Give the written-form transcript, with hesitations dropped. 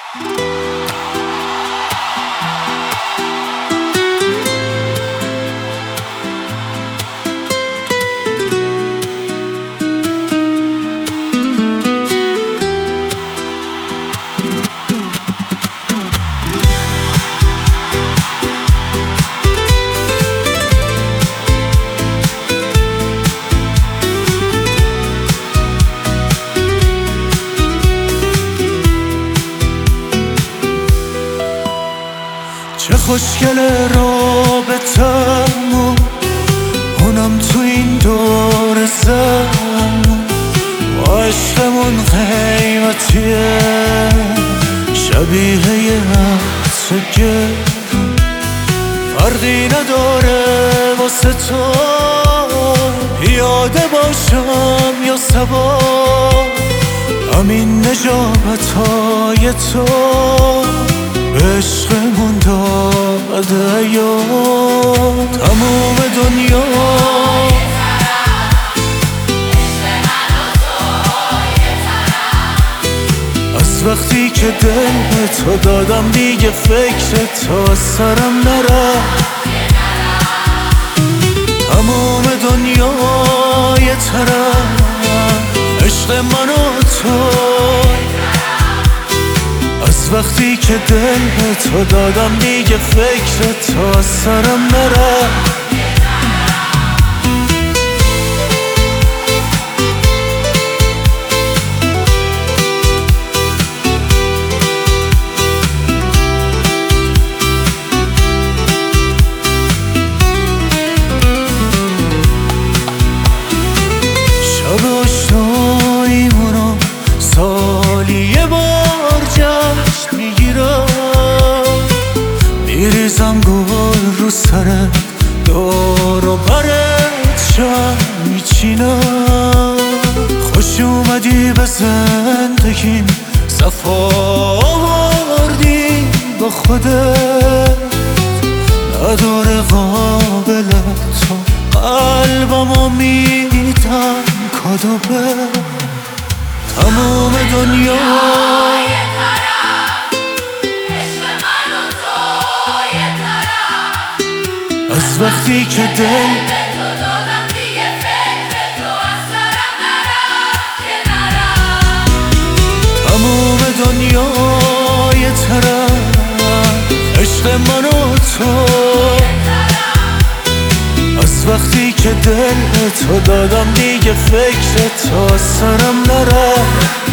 چه خوشگله رابطمون، اونم تو این دور زمون. با عشقمون قیمتیه، شبیه یه عطر گرون. فرقی نداره واسه تو پیاده باشم یا سوار. همین نجابت‌های تو عشقمون داده یا تموم دنیا. از وقتی که دل به تو دادم دیگه فکر تو سرم نره. تموم دنیا یه طرف، عشق من و تو. از وقتی که دل به تو دادم دیگه فکر تو سرم نره. شب آشناییمونو سالی یه بار جشن میگیرم. میریزم گل رو سرت، دور و برت شم میچینم. خوش اومدی به زندگیم، صفا آوردی با خودت. نداره قابلت تو، قلبمو میدم کادو به تموم دنیا. از وقتی که دل به تو دادم دیگه فکر تو از سرم نره. تموم دنیا یه طرف، عشق من و تو. از وقتی که دل به تو دادم دیگه فکر تو از سرم نره.